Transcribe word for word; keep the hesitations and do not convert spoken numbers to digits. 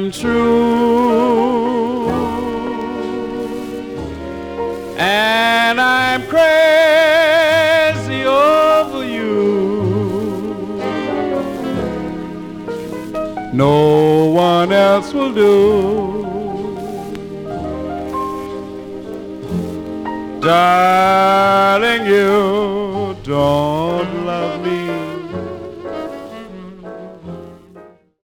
I'm true, and I'm crazy over you. No one else will do. Darling, you don't